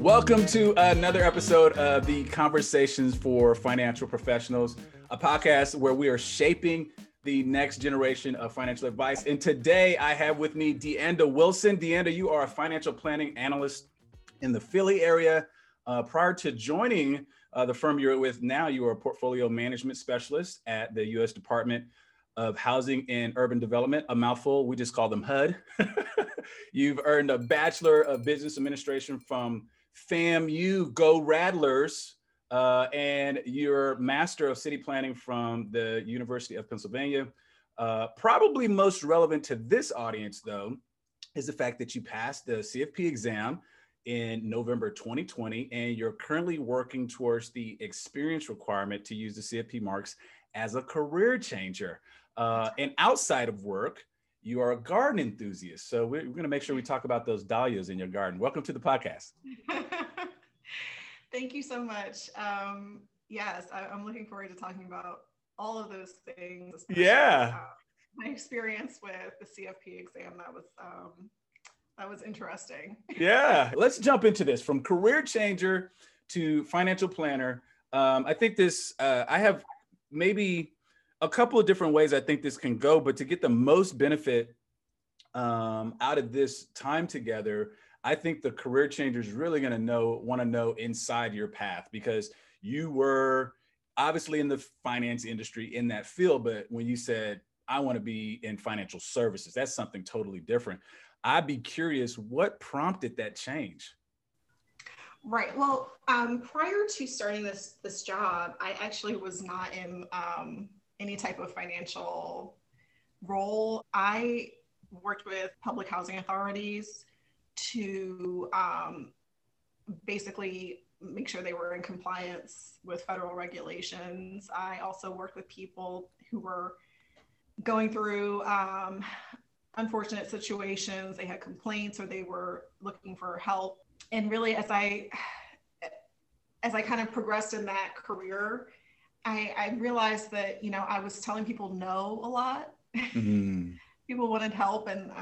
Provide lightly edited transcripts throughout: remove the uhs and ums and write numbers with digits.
Welcome to another episode of the Conversations for Financial Professionals, a podcast where we are shaping the next generation of financial advice. And today I have with me Deanda Wilson. Deanda, you are a financial planning analyst in the Philly area. Prior to joining the firm you're with now, you are a portfolio management specialist at the U.S. Department of Housing and Urban Development, a mouthful. We just call them HUD. You've earned a Bachelor of Business Administration from FAMU, Go Rattlers, and your Master of City Planning from the University of Pennsylvania. Probably most relevant to this audience, though, is the fact that you passed the CFP exam in November 2020, and you're currently working towards the experience requirement to use the CFP marks as a career changer. And outside of work, you are a garden enthusiast. So we're going to make sure we talk about those dahlias in your garden. Welcome to the podcast. Thank you so much. Yes, I'm looking forward to talking about all of those things. Yeah. My experience with the CFP exam, that was interesting. Yeah. Let's jump into this. From career changer to financial planner. I think I have maybe a couple of different ways I think this can go, but to get the most benefit out of this time together, I think the career changer is really going to want to know inside your path, because you were obviously in the finance industry in that field. But when you said, I want to be in financial services, that's something totally different. I'd be curious, what prompted that change? Right. Well, prior to starting this job, I actually was not in any type of financial role. I worked with public housing authorities to basically make sure they were in compliance with federal regulations. I also worked with people who were going through unfortunate situations. They had complaints or they were looking for help. And really, as I kind of progressed in that career, I realized that, I was telling people no a lot. Mm-hmm. People wanted help. And,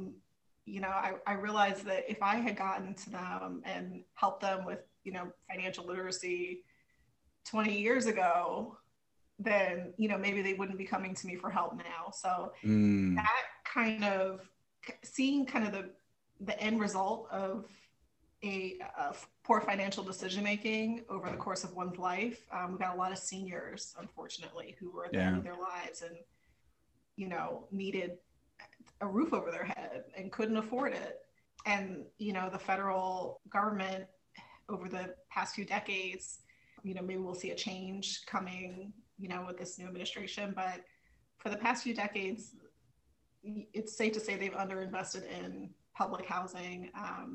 I realized that if I had gotten to them and helped them with, financial literacy 20 years ago, then, maybe they wouldn't be coming to me for help now. So that kind of seeing kind of the end result of a poor financial decision-making over the course of one's life. We've got a lot of seniors, unfortunately, who were at the end of their lives and, needed a roof over their head and couldn't afford it. And, the federal government over the past few decades, maybe we'll see a change coming, with this new administration, but for the past few decades, it's safe to say they've underinvested in public housing.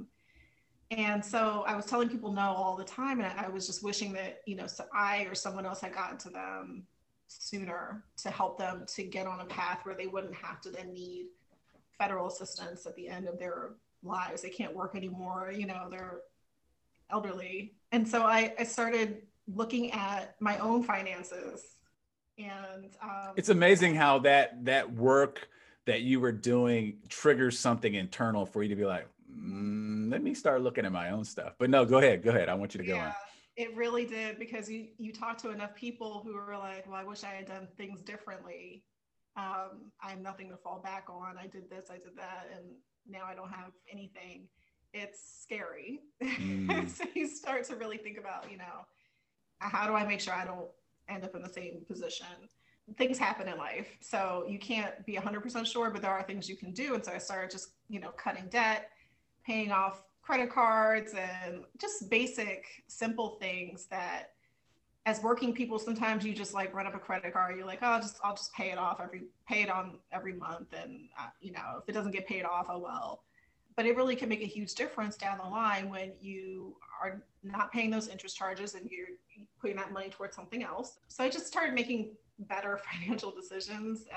And so I was telling people no all the time, and I was just wishing that, so I or someone else had gotten to them sooner to help them to get on a path where they wouldn't have to then need federal assistance at the end of their lives. They can't work anymore, they're elderly. And so I started looking at my own finances. And it's amazing how that work that you were doing triggers something internal for you to be like, let me start looking at my own stuff. But no, go ahead. I want you to go on. It really did, because you talk to enough people who are like, well, I wish I had done things differently. I have nothing to fall back on. I did this, I did that, and now I don't have anything. It's scary. So you start to really think about, how do I make sure I don't end up in the same position? Things happen in life, so you can't be 100% sure, but there are things you can do. And so I started just, cutting debt, paying off credit cards, and just basic, simple things that as working people, sometimes you just like run up a credit card. You're like, oh, I'll just pay it on every month. And, if it doesn't get paid off, oh, well. But it really can make a huge difference down the line when you are not paying those interest charges and you're putting that money towards something else. So I just started making better financial decisions.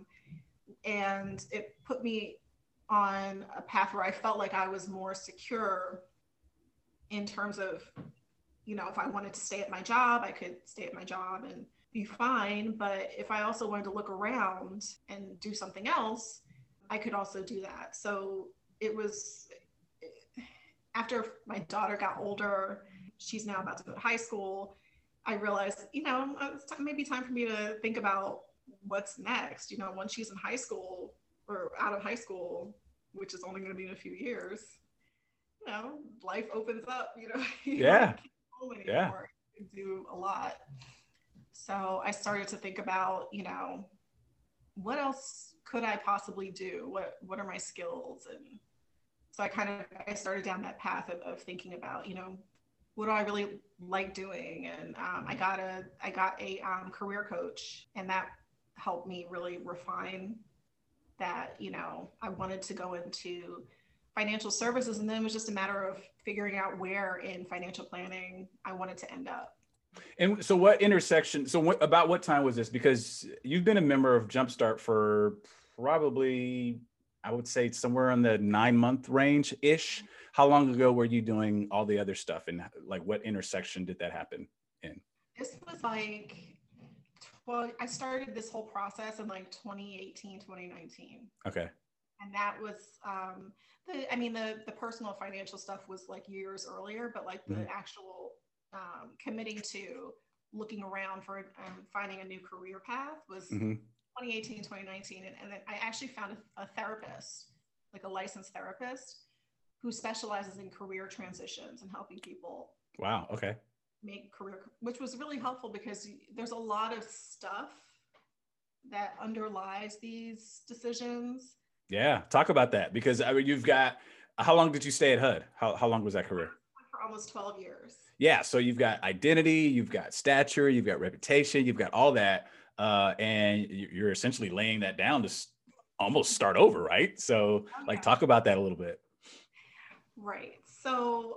And it put me on a path where I felt like I was more secure in terms of, if I wanted to stay at my job, I could stay at my job and be fine. But if I also wanted to look around and do something else, I could also do that. So it was after my daughter got older, she's now about to go to high school, I realized, it's maybe time for me to think about what's next. Once she's in high school or out of high school, which is only going to be in a few years, life opens up, you Yeah. can't go Yeah. anymore. You can do a lot. So I started to think about, what else could I possibly do? What are my skills? And so I started down that path of thinking about, what do I really like doing? And I got a career coach, and that helped me really refine that. I wanted to go into financial services, and then it was just a matter of figuring out where in financial planning I wanted to end up. And so what intersection, about what time was this? Because you've been a member of Jumpstart for probably, I would say somewhere in the 9-month range ish. How long ago were you doing all the other stuff, and like what intersection did that happen in? This was I started this whole process in like 2018, 2019. Okay. And that was, the personal financial stuff was like years earlier, but like the actual committing to looking around for finding a new career path was 2018, 2019. And then I actually found a therapist, like a licensed therapist, who specializes in career transitions and helping people. Wow. Okay. Make career, which was really helpful because there's a lot of stuff that underlies these decisions. Yeah. Talk about that, because I mean, you've got, how long did you stay at HUD? How long was that career? For almost 12 years. Yeah. So you've got identity, you've got stature, you've got reputation, you've got all that. And you're essentially laying that down to almost start over, right? So talk about that a little bit. Right. So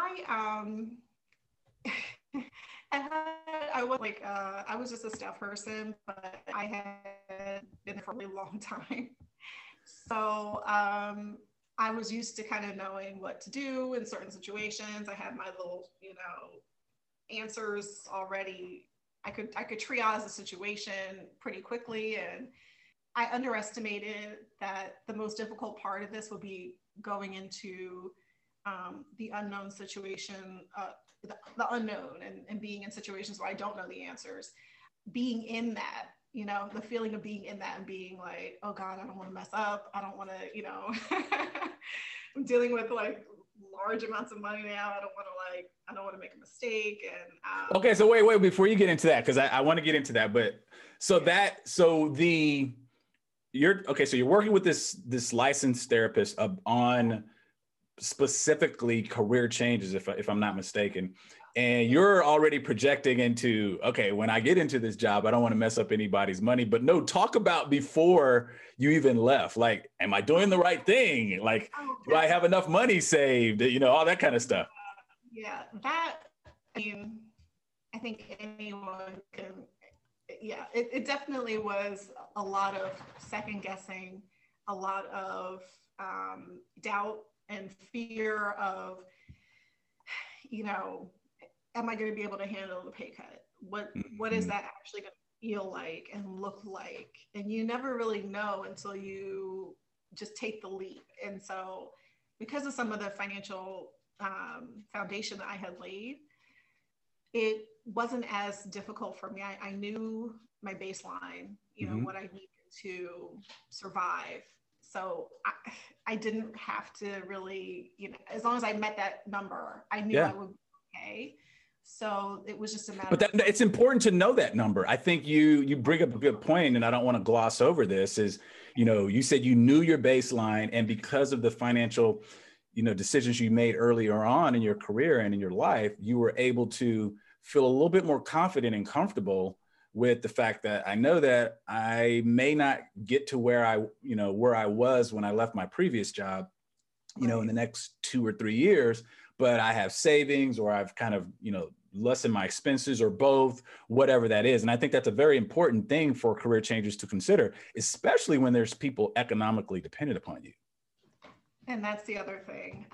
I was just a staff person, but I had been there for a really long time. So I was used to kind of knowing what to do in certain situations. I had my little, answers already. I could triage the situation pretty quickly, and I underestimated that the most difficult part of this would be going into the unknown situation, the unknown, and being in situations where I don't know the answers. Being in that, the feeling of being in that and being like, oh God, I don't want to mess up. I don't want to, I'm dealing with like large amounts of money now. I don't want to make a mistake. And okay, so wait, before you get into that, because I want to get into that, but so you're working with this licensed therapist on specifically career changes, if I'm not mistaken, and you're already projecting into, okay, when I get into this job, I don't want to mess up anybody's money. But no, talk about before you even left. Like, am I doing the right thing? Like, do I have enough money saved? All that kind of stuff. Yeah, I think anyone can. Yeah, it definitely was a lot of second guessing, a lot of doubt and fear of, am I going to be able to handle the pay cut? What is that actually going to feel like and look like? And you never really know until you just take the leap. And so because of some of the financial foundation that I had laid, it wasn't as difficult for me. I knew my baseline, what I needed to survive. So I didn't have to really, as long as I met that number, I knew I would be okay. So it was just a matter. But it's important to know that number. I think you bring up a good point, and I don't want to gloss over this. Is you said you knew your baseline, and because of the financial, decisions you made earlier on in your career and in your life, you were able to feel a little bit more confident and comfortable with the fact that I know that I may not get to where I was when I left my previous job, in the next 2 or 3 years, but I have savings, or I've kind of, lessened my expenses, or both, whatever that is. And I think that's a very important thing for career changers to consider, especially when there's people economically dependent upon you. And that's the other thing.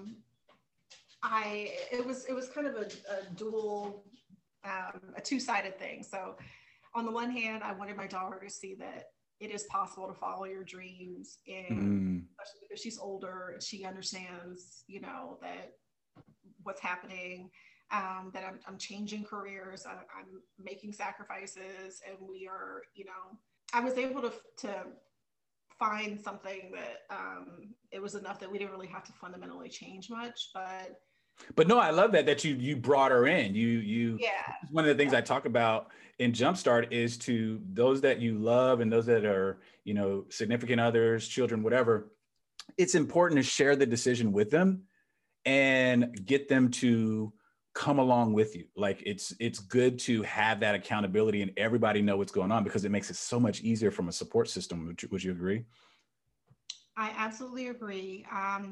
It was kind of a dual, a two-sided thing. So on the one hand, I wanted my daughter to see that it is possible to follow your dreams. And especially because she's older, she understands, you know, that what's happening, that I'm changing careers, I'm making sacrifices, and we are, you know, I was able to find something that it was enough that we didn't really have to fundamentally change much, but no, I love that you brought her in. Yeah. One of the things I talk about in Jumpstart is to those that you love and those that are, you know, significant others, children, whatever. It's important to share the decision with them and get them to come along with you. Like it's good to have that accountability and everybody know what's going on, because it makes it so much easier from a support system. Would you agree? I absolutely agree.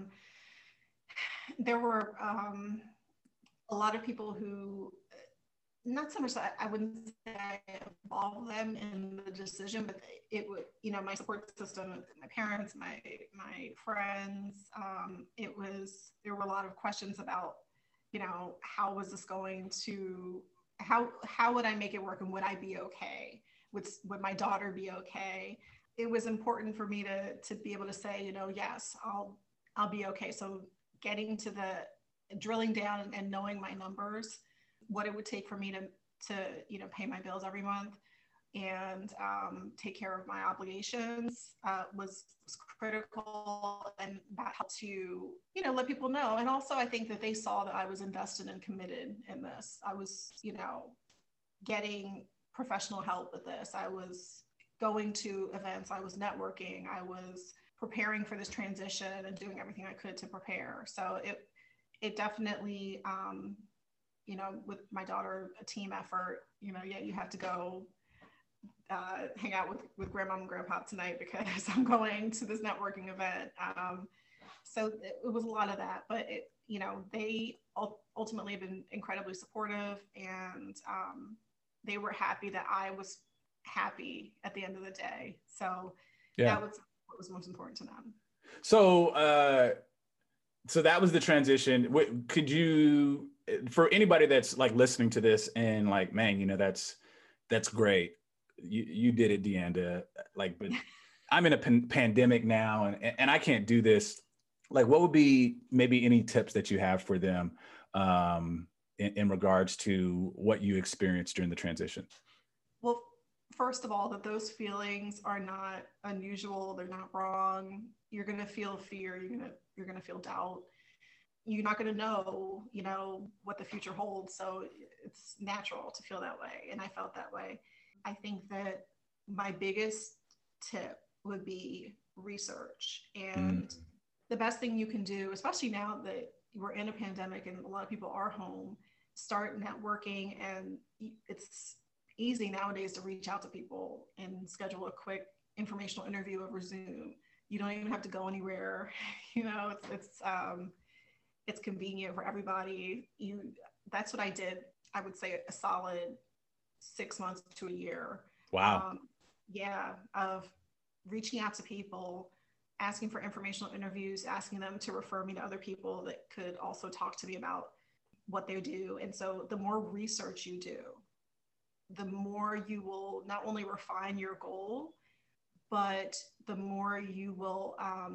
There were a lot of people who, not so much that I wouldn't say I involved them in the decision, but it would, you know, my support system, my parents, my friends, there were a lot of questions about, you know, how was this going to, how would I make it work, and would I be okay? Would my daughter be okay? It was important for me to be able to say, you know, yes, I'll be okay. So getting to the drilling down and knowing my numbers, what it would take for me to you know, pay my bills every month and take care of my obligations was critical, and that helped to, you know, let people know. And also I think that they saw that I was invested and committed in this. I was, you know, getting professional help with this. I was going to events, I was networking, I was preparing for this transition and doing everything I could to prepare. So it definitely, you know, with my daughter, a team effort, you know, yeah, you have to go hang out with grandma and grandpa tonight because I'm going to this networking event. So it was a lot of that, but it, you know, they ultimately have been incredibly supportive, and they were happy that I was happy at the end of the day. So that was what was most important to them. So, so that was the transition. Could you, for anybody that's like listening to this and like, man, you know, that's great. You did it, DeAnda. Like, but I'm in a pandemic now, and I can't do this. Like, what would be maybe any tips that you have for them in regards to what you experienced during the transition? Well, first of all, that those feelings are not unusual. They're not wrong. You're going to feel fear. You're going to feel doubt. You're not going to know, you know, what the future holds. So it's natural to feel that way. And I felt that way. I think that my biggest tip would be research. And the best thing you can do, especially now that we're in a pandemic and a lot of people are home, start networking. And it's easy nowadays to reach out to people and schedule a quick informational interview over Zoom. You don't even have to go anywhere. You know, it's convenient for everybody. That's what I did. I would say a solid 6 months to a year. Wow. Of reaching out to people, asking for informational interviews, asking them to refer me to other people that could also talk to me about what they do. And so the more research you do, the more you will not only refine your goal, but the more you will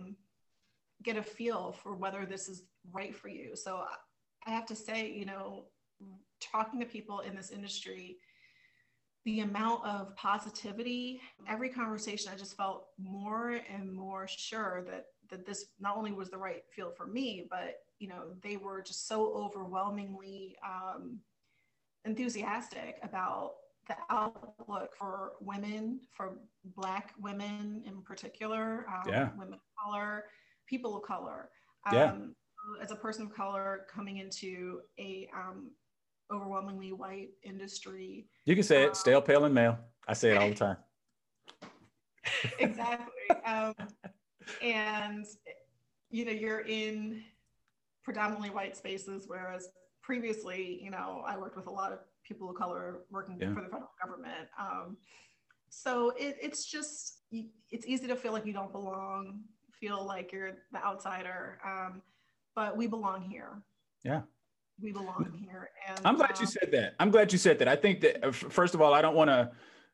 get a feel for whether this is right for you. So I have to say, you know, talking to people in this industry, the amount of positivity, every conversation, I just felt more and more sure that this not only was the right field for me, but, you know, they were just so overwhelmingly enthusiastic about the outlook for women, for Black women in particular, women of color, people of color. As a person of color coming into a overwhelmingly white industry. You can say it, stale, pale, and male. I say it all the time. Exactly. And, you know, you're in predominantly white spaces, whereas previously, you know, I worked with a lot of people of color working for the federal government. So it's just, it's easy to feel like you don't belong, feel like you're the outsider, but we belong here. Yeah. We belong here. And I'm glad you said that. I think that, first of all, I don't want to,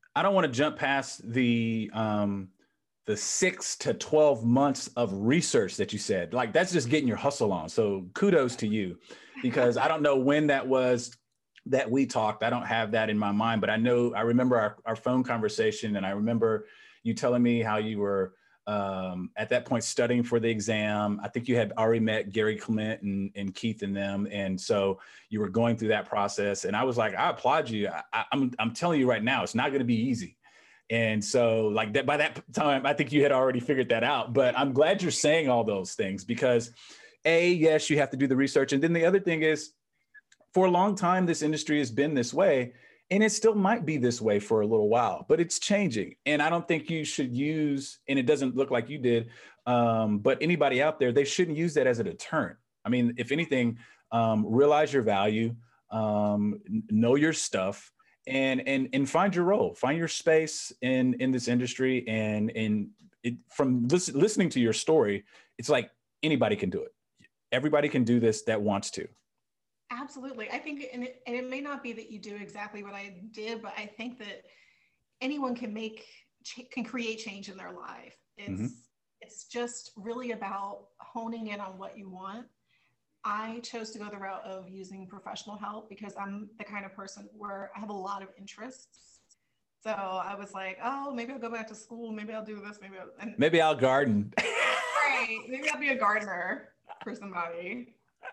I don't want to jump past the 6 to 12 months of research that you said. Like, that's just getting your hustle on. So kudos to you, because I don't know when that was that we talked. I don't have that in my mind, but I remember our phone conversation, and I remember you telling me how you were at that point studying for the exam. I think you had already met Gary Clement and Keith and them. And so you were going through that process. And I was like, I applaud you. I'm telling you right now, it's not going to be easy. And so like that, by that time, I think you had already figured that out. But I'm glad you're saying all those things, because yes, you have to do the research. And then the other thing is, for a long time, this industry has been this way. And it still might be this way for a little while, but it's changing. And I don't think you should use, and it doesn't look like you did, but anybody out there, they shouldn't use that as a deterrent. I mean, if anything, realize your value, know your stuff, and find your role, find your space in this industry. And from listening to your story, it's like anybody can do it. Everybody can do this that wants to. Absolutely. I think, and it may not be that you do exactly what I did, but I think that anyone can create change in their life. It's just really about honing in on what you want. I chose to go the route of using professional help because I'm the kind of person where I have a lot of interests. So I was like, oh, maybe I'll go back to school. Maybe I'll do this. Maybe I'll garden. Right. Maybe I'll be a gardener for somebody.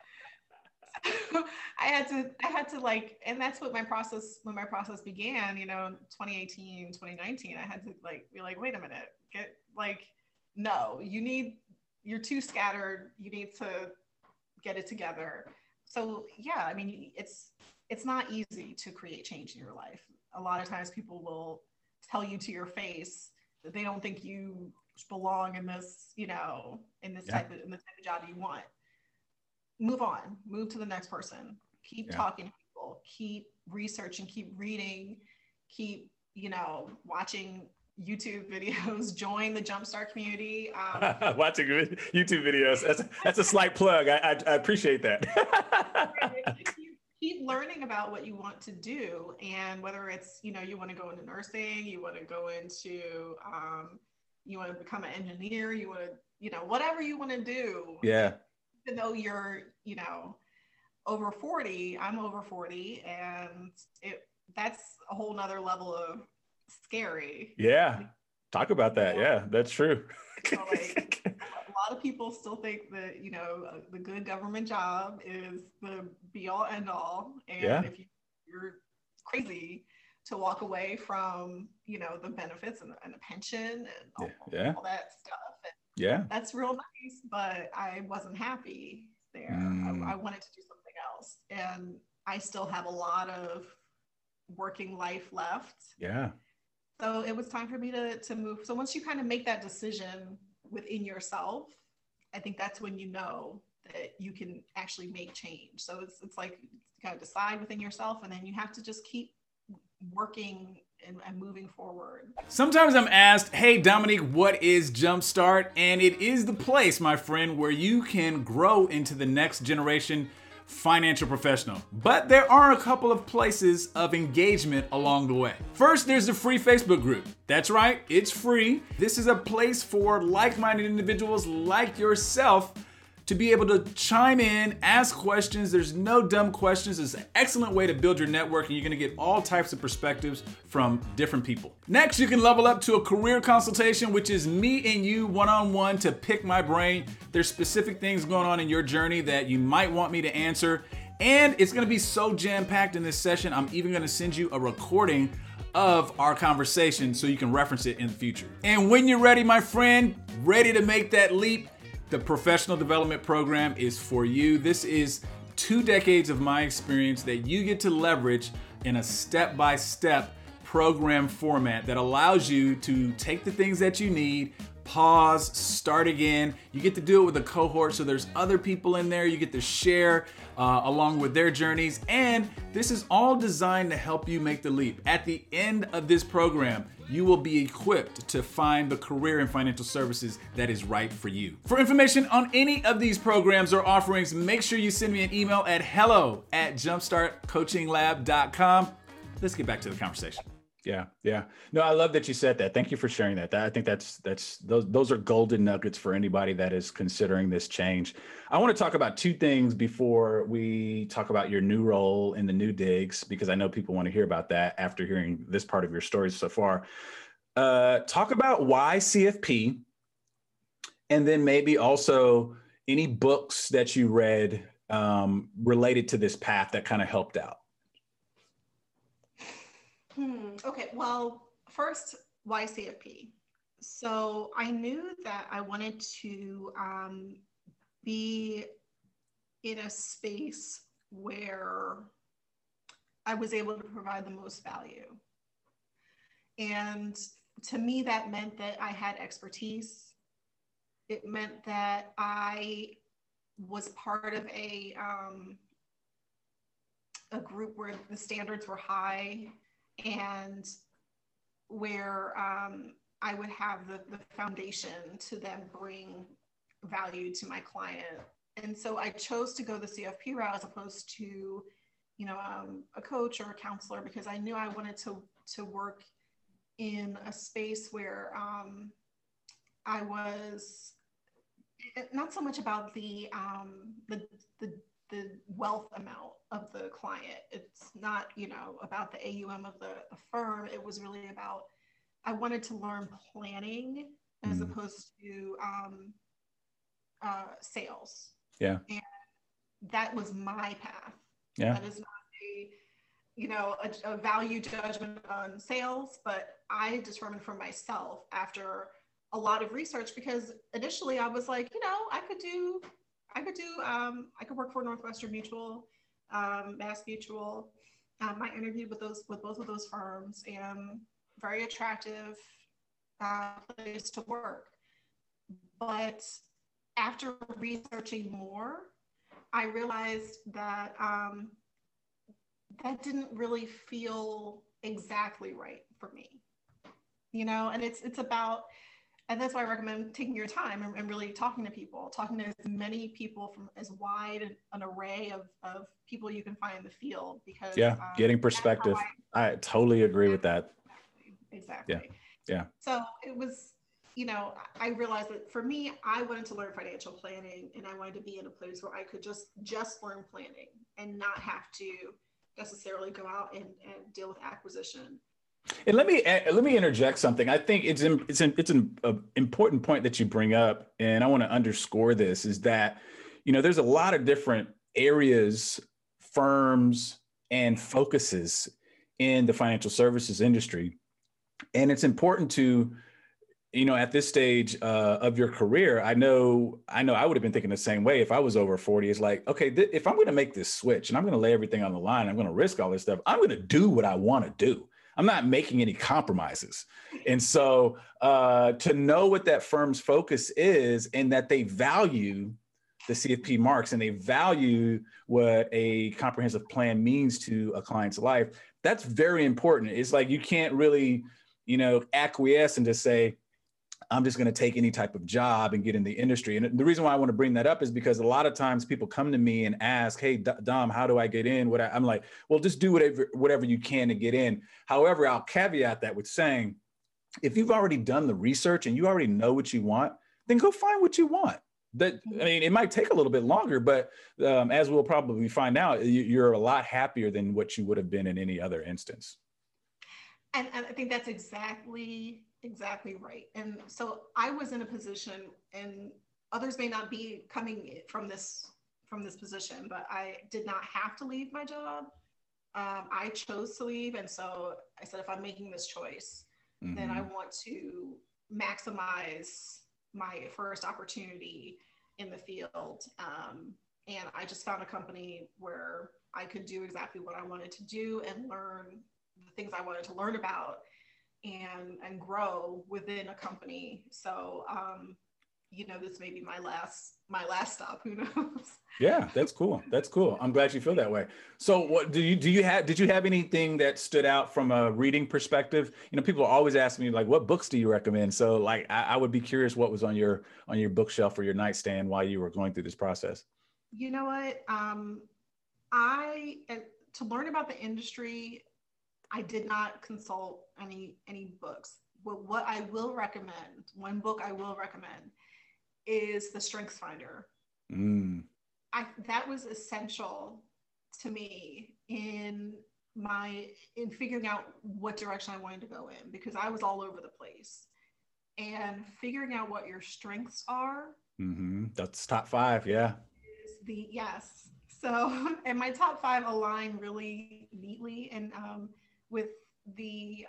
I had to like, and that's what when my process began, 2018, 2019, I had to be like, wait a minute, no, you're too scattered. You need to get it together. So yeah, I mean, it's not easy to create change in your life. A lot of times people will tell you to your face that they don't think you belong in this, in this type of job you want. Move on, move to the next person, keep talking to people, keep researching, keep reading, keep, watching YouTube videos, join the Jumpstart community. Watching YouTube videos, that's a slight plug. I appreciate that. keep learning about what you want to do. And whether it's, you want to go into nursing, you want to go into, you want to become an engineer, you want to, whatever you want to do. Yeah. Even though you're, over 40, I'm over 40, and that's a whole nother level of scary. Yeah. Talk about that. Yeah, that's true. So, a lot of people still think that, the good government job is the be all end all. And if you're crazy to walk away from, the benefits and the pension and all that stuff. Yeah, that's real nice, but I wasn't happy there. I wanted to do something else, and I still have a lot of working life left. Yeah. So it was time for me to move. So once you kind of make that decision within yourself, I think that's when you know that you can actually make change. So it's like you kind of decide within yourself, and then you have to just keep working and moving forward. Sometimes I'm asked, hey, Dominique, what is Jumpstart? And it is the place, my friend, where you can grow into the next generation financial professional. But there are a couple of places of engagement along the way. First, there's the free Facebook group. That's right, it's free. This is a place for like-minded individuals like yourself to be able to chime in, ask questions. There's no dumb questions. It's an excellent way to build your network, and you're gonna get all types of perspectives from different people. Next, you can level up to a career consultation, which is me and you one-on-one to pick my brain. There's specific things going on in your journey that you might want me to answer. And it's gonna be so jam-packed in this session, I'm even gonna send you a recording of our conversation so you can reference it in the future. And when you're ready, my friend, ready to make that leap, the professional development program is for you. This is 2 decades of my experience that you get to leverage in a step-by-step program format that allows you to take the things that you need, pause, start again. You get to do it with a cohort, so there's other people in there. You get to share along with their journeys, and this is all designed to help you make the leap. At the end of this program, you will be equipped to find the career in financial services that is right for you. For information on any of these programs or offerings, make sure you send me an email at hello@jumpstartcoachinglab.com. Let's get back to the conversation. Yeah. Yeah. No, I love that you said that. Thank you for sharing that. I think those are golden nuggets for anybody that is considering this change. I want to talk about two things before we talk about your new role in the new digs, because I know people want to hear about that after hearing this part of your story so far. Talk about why CFP, and then maybe also any books that you read related to this path that kind of helped out. Okay, well, first, why CFP? So I knew that I wanted to be in a space where I was able to provide the most value. And to me, that meant that I had expertise. It meant that I was part of a group where the standards were high, and where I would have the foundation to then bring value to my client. And so I chose to go the CFP route as opposed to, a coach or a counselor, because I knew I wanted to work in a space where I was not so much about the wealth amount of the client. It's not, about the AUM of the firm. It was really about, I wanted to learn planning as opposed to sales. Yeah. And that was my path. Yeah. That is not a value judgment on sales, but I determined for myself after a lot of research, because initially I was like, I could work for Northwestern Mutual, Mass Mutual. I interviewed with both of those firms, and very attractive place to work. But after researching more, I realized that that didn't really feel exactly right for me, and it's about, and that's why I recommend taking your time and really talking to as many people from as wide an array of people you can find in the field, because getting perspective. I totally agree with that. Exactly. Yeah. So it was, I realized that for me, I wanted to learn financial planning, and I wanted to be in a place where I could just learn planning and not have to necessarily go out and deal with acquisition. And let me interject something. I think it's an important point that you bring up, and I want to underscore this, is that, there's a lot of different areas, firms, and focuses in the financial services industry. And it's important to, at this stage of your career, I know I would have been thinking the same way if I was over 40. It's like, okay, if I'm going to make this switch and I'm going to lay everything on the line, I'm going to risk all this stuff, I'm going to do what I want to do. I'm not making any compromises. And so to know what that firm's focus is, and that they value the CFP marks and they value what a comprehensive plan means to a client's life, that's very important. It's like, you can't really, acquiesce and just say, I'm just going to take any type of job and get in the industry. And the reason why I want to bring that up is because a lot of times people come to me and ask, hey, Dom, how do I get in? I'm like, well, just do whatever you can to get in. However, I'll caveat that with saying, if you've already done the research and you already know what you want, then go find what you want. It might take a little bit longer, but as we'll probably find out, you're a lot happier than what you would have been in any other instance. And I think that's exactly right. And so I was in a position, and others may not be coming from this position, but I did not have to leave my job. I chose to leave. And so I said, if I'm making this choice, then I want to maximize my first opportunity in the field. And I just found a company where I could do exactly what I wanted to do and learn the things I wanted to learn about, and grow within a company. So, this may be my last stop. Who knows? Yeah, that's cool. That's cool. I'm glad you feel that way. So what did you have anything that stood out from a reading perspective? People always ask me, like, what books do you recommend? So like, I would be curious what was on your bookshelf or your nightstand while you were going through this process. You know what? To learn about the industry, I did not consult any books. But what I will recommend, one book I will recommend, is The Strengths Finder. That was essential to me in figuring out what direction I wanted to go in, because I was all over the place. And figuring out what your strengths are. That's top 5, yeah. Yes. So, and my top 5 align really neatly and with the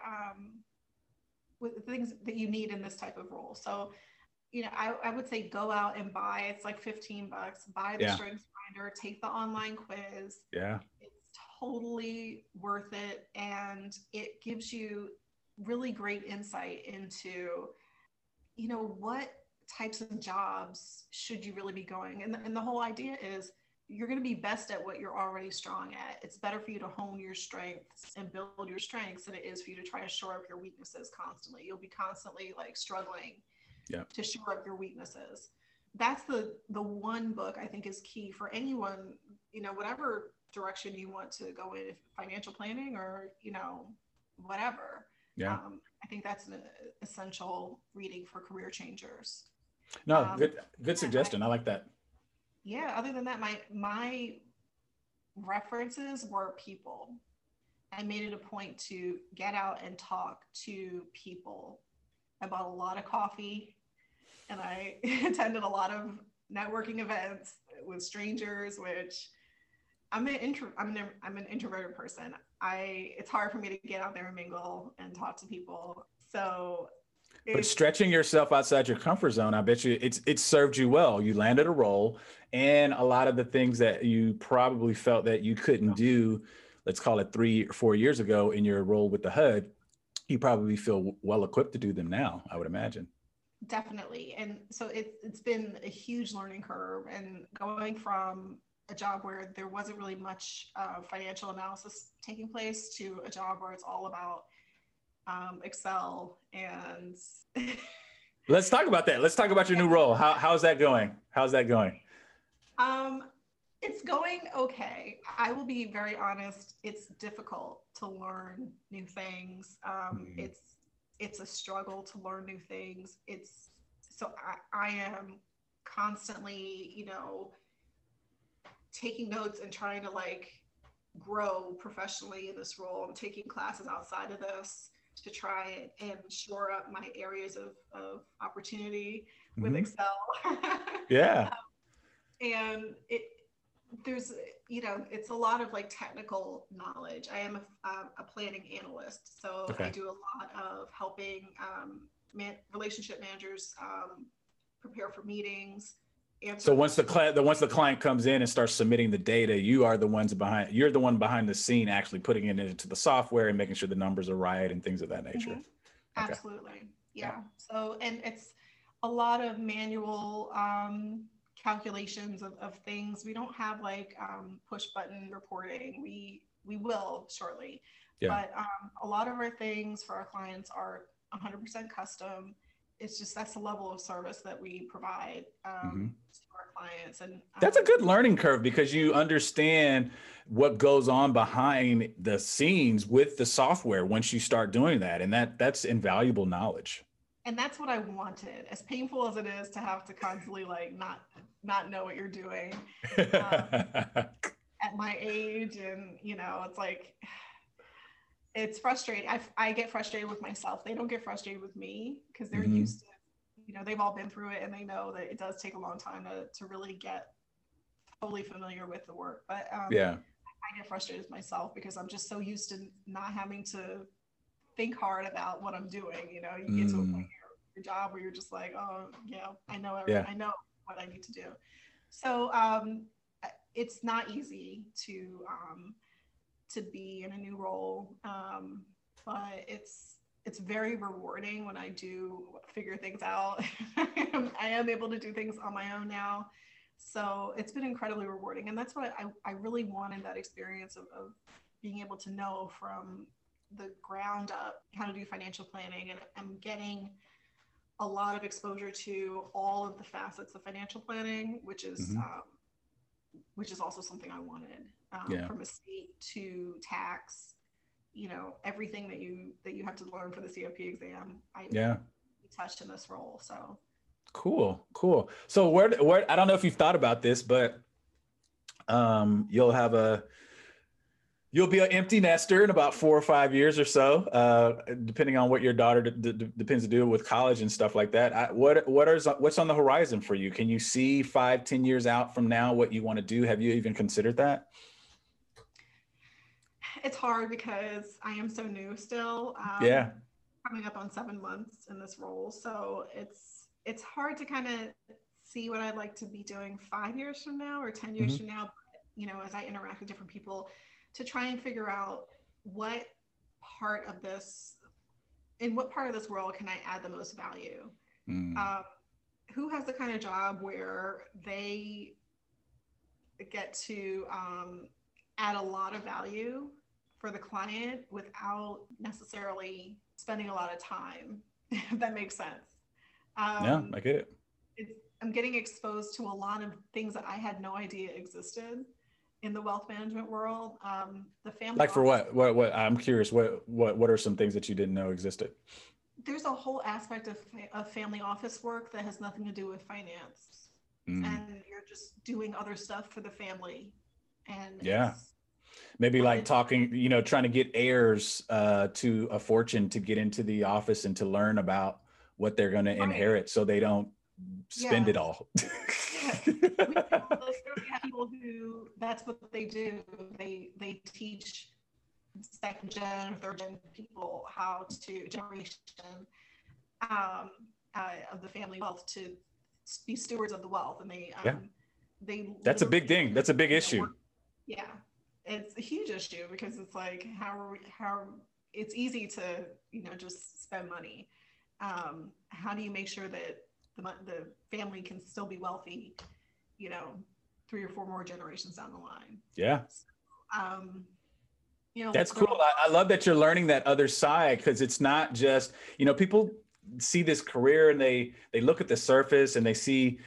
things that you need in this type of role. So, I would say go out and buy. It's like $15. Buy the Strengths Finder. Take the online quiz. Yeah. It's totally worth it, and it gives you really great insight into, what types of jobs should you really be going. And the whole idea is you're going to be best at what you're already strong at. It's better for you to hone your strengths and build your strengths than it is for you to try to shore up your weaknesses constantly. You'll be constantly like struggling to shore up your weaknesses. That's the one book I think is key for anyone, whatever direction you want to go in, financial planning or, whatever. Yeah. I think that's an essential reading for career changers. No, good suggestion. I like that. Yeah. Other than that, my references were people. I made it a point to get out and talk to people. I bought a lot of coffee and I attended a lot of networking events with strangers, which I'm an introverted person. It's hard for me to get out there and mingle and talk to people. So, but stretching yourself outside your comfort zone, I bet you it served you well. You landed a role, and a lot of the things that you probably felt that you couldn't do, let's call it 3 or 4 years ago in your role with the HUD, you probably feel well equipped to do them now, I would imagine. Definitely. And so it's been a huge learning curve, and going from a job where there wasn't really much financial analysis taking place to a job where it's all about Excel and let's talk about that. Let's talk about your new role. How's that going? It's going okay. I will be very honest. It's difficult to learn new things. It's a struggle to learn new things. I am constantly, taking notes and trying to grow professionally in this role. I'm taking classes outside of this to try and shore up my areas of opportunity with Excel. Yeah. And there's, it's a lot of technical knowledge. I am a planning analyst. So I do a lot of helping relationship managers prepare for meetings. So once the client comes in and starts submitting the data, you're the one behind the scene actually putting it into the software and making sure the numbers are right and things of that nature. Okay. Absolutely. Yeah. So, and it's a lot of manual calculations of things. We don't have push button reporting. We will shortly, but a lot of our things for our clients are 100% custom. It's just, that's the level of service that we provide to our clients. And that's a good learning curve, because you understand what goes on behind the scenes with the software once you start doing that. And that's invaluable knowledge. And that's what I wanted, as painful as it is to have to constantly not know what you're doing at my age. And, it's frustrating. I get frustrated with myself. They don't get frustrated with me because they're used to, they've all been through it, and they know that it does take a long time to really get totally familiar with the work. But I get frustrated with myself because I'm just so used to not having to think hard about what I'm doing. You get to a point in your job where you're just like, oh yeah, I know I know what I need to do. So it's not easy to be in a new role, but it's very rewarding when I do figure things out. I am able to do things on my own now, so it's been incredibly rewarding. And that's what I really wanted, that experience of being able to know from the ground up how to do financial planning, and I'm getting a lot of exposure to all of the facets of financial planning, which is also something I wanted, from estate to tax, everything that you have to learn for the CFP exam, I Yeah. touched in this role. So Cool. Cool. So where, I don't know if you've thought about this, but you'll have you'll be an empty nester in about 4 or 5 years or so, depending on what your daughter depends to do with college and stuff like that. What's on the horizon for you? Can you see 5, 10 years out from now what you want to do? Have you even considered that? it's hard because I am so new still. Yeah. Coming up on 7 months in this role, so it's hard to kind of see what I'd like to be doing 5 years from now or 10 years Mm-hmm. from now. But, as I interact with different people, to try and figure out what part of this in what part of this world can I add the most value. Mm. Who has the kind of job where they get to add a lot of value for the client without necessarily spending a lot of time, if that makes sense. Yeah, I get it. I'm getting exposed to a lot of things that I had no idea existed in the wealth management world. The family Like for office, what I'm curious, what are some things that you didn't know existed? there's a whole aspect of family office work that has nothing to do with finance. Mm. And you're just doing other stuff for the family. And Yeah. it's, Maybe and like it, talking, trying to get heirs to a fortune to get into the office and to learn about what they're going to right. inherit so they don't spend it Yes. all. Yes. We have people who that's what they do. They teach second gen or third gen people how to generation um, of the family wealth to be stewards of the wealth, and Yeah. they That's a big literally thing. That's a big issue. yeah, it's a huge issue because it's like how it's easy to just spend money. How do you make sure that the family can still be wealthy, 3 or 4 more generations down the line? Yeah. So, That's cool. I love that you're learning that other side, because it's not just, people see this career and they look at the surface and they see,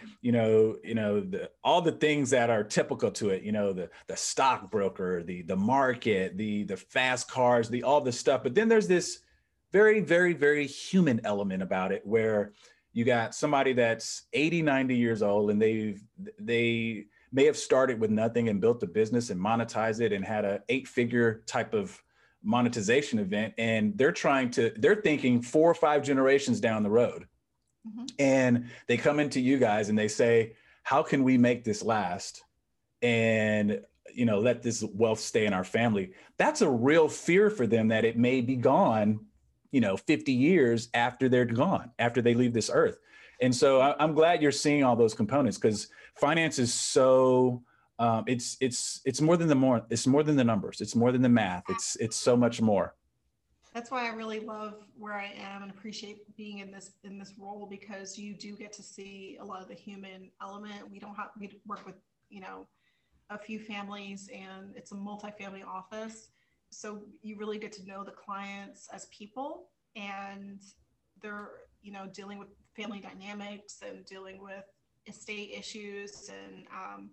all the things that are typical to it, the stockbroker, the market, the fast cars, all this stuff. But then there's this very, very, very human element about it, where you got somebody that's 80, 90 years old and they may have started with nothing and built a business and monetized it and had a 8-figure type of monetization event. And they're thinking 4 or 5 generations down the road. Mm-hmm. And they come into you guys and they say, how can we make this last and, let this wealth stay in our family? That's a real fear for them, that it may be gone, 50 years after they're gone, after they leave this earth. And so I'm glad you're seeing all those components, because finance is so it's more than the numbers. It's more than the math. It's so much more. That's why I really love where I am and appreciate being in this role, because you do get to see a lot of the human element. We work with, a few families, and it's a multifamily office. So you really get to know the clients as people, and they're, dealing with family dynamics and dealing with estate issues. And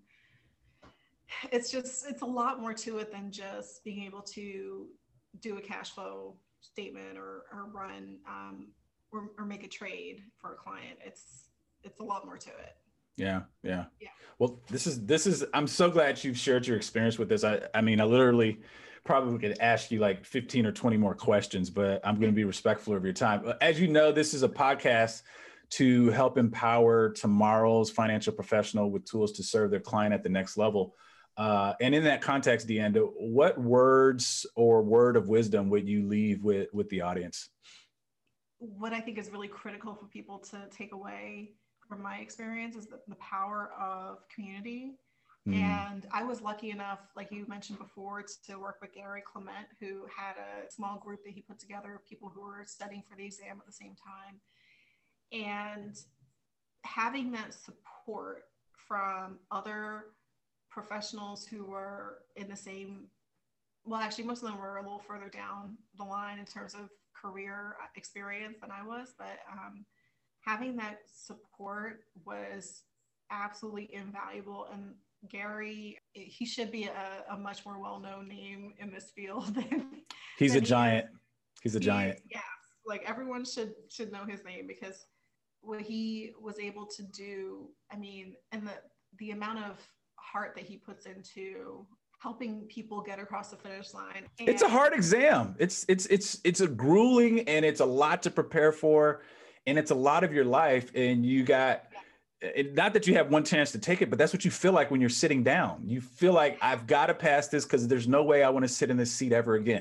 it's a lot more to it than just being able to do a cash flow statement or run or make a trade for a client. It's a lot more to it. Yeah. Well, this is I'm so glad you've shared your experience with this. I mean, I literally probably could ask you like 15 or 20 more questions, but I'm going to be respectful of your time. As you know, this is a podcast to help empower tomorrow's financial professional with tools to serve their client at the next level. And in that context, Deanda, what words or word of wisdom would you leave with the audience? What I think is really critical for people to take away from my experience is the power of community. And I was lucky enough, like you mentioned before, to work with Gary Clement, who had a small group that he put together of people who were studying for the exam at the same time. And having that support from other professionals who were in the same, well, actually, most of them were a little further down the line in terms of career experience than I was, but having that support was absolutely invaluable. And Gary, he should be a much more well-known name in this field He's a giant. He's a giant. Yes, like everyone should know his name, because what he was able to do, I mean, and the amount of heart that he puts into helping people get across the finish line. And it's a hard exam. It's a grueling, and it's a lot to prepare for, and it's a lot of your life. And you got, not that you have one chance to take it, but that's what you feel like when you're sitting down. You feel like, I've got to pass this because there's no way I want to sit in this seat ever again.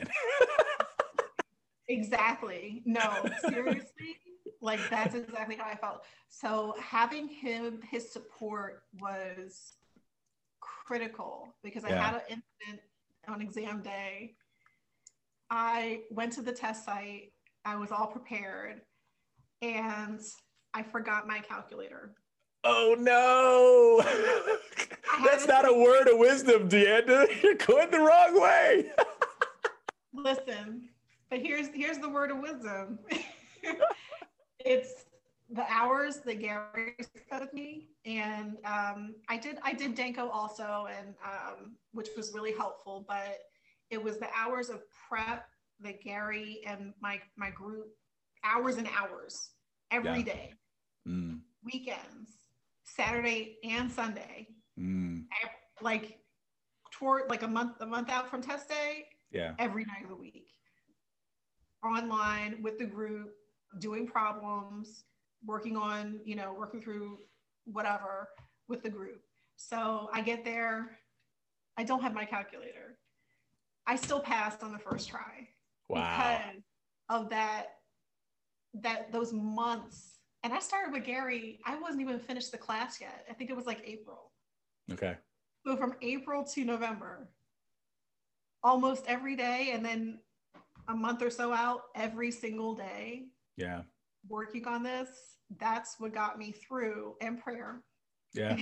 Exactly. No, seriously, like that's exactly how I felt. So having his support was critical, because I had an incident on exam day. I went to the test site. I was all prepared, and I forgot my calculator. Oh no! That's not a word of wisdom, Deanda. You're going the wrong way. Listen, but here's the word of wisdom. It's the hours that Gary spent with me, and I did Danko also, and which was really helpful. But it was the hours of prep that Gary and my group, hours and hours every day, weekends, Saturday and Sunday, like toward like a month out from test day, every night of the week, online with the group, doing problems, working through whatever with the group. So I get there, I don't have my calculator. I still passed on the first try. Wow. Because of those months. And I started with Gary, I wasn't even finished the class yet. I think it was like April. Okay. So from April to November, almost every day, and then a month or so out, every single day. Yeah. Working on this, that's what got me through, and prayer. Yeah.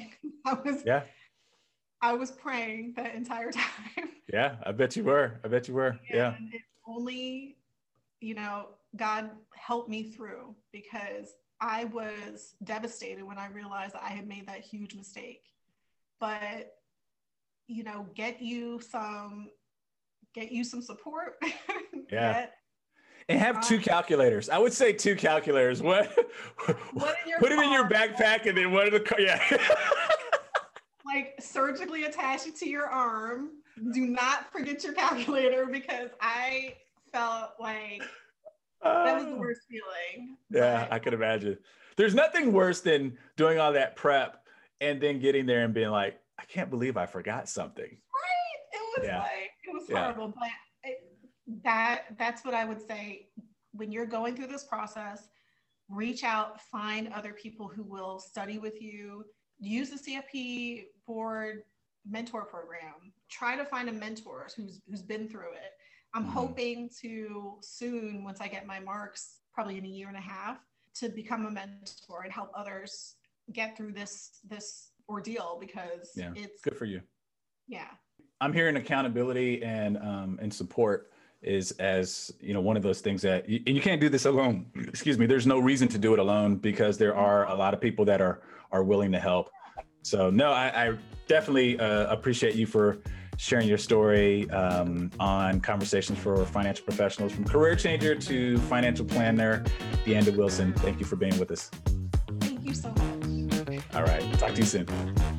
I was praying that entire time. Yeah, I bet you were. Yeah. And it only, God helped me through, because I was devastated when I realized that I had made that huge mistake. But, get you some support. Yeah. And have two calculators. I would say two calculators. Put them in your backpack, and then one in the car. Yeah. Like surgically attach it to your arm. Do not forget your calculator, because I felt like that was the worst feeling. Yeah, I could imagine. There's nothing worse than doing all that prep and then getting there and being like, I can't believe I forgot something. Right. It was horrible. But that's what I would say. When you're going through this process, reach out, find other people who will study with you. Use the CFP board mentor program. Try to find a mentor who's been through it. I'm hoping to soon, once I get my marks, probably in a year and a half, to become a mentor and help others get through this ordeal, because it's good for you. Yeah. I'm hearing accountability and support is, as one of those things that and you can't do this alone. Excuse me. There's no reason to do it alone, because there are a lot of people that are willing to help. So no, I definitely appreciate you for sharing your story on Conversations for Financial Professionals. From career changer to financial planner, Deanda Wilson, thank you for being with us. Thank you so much. All right. Talk to you soon.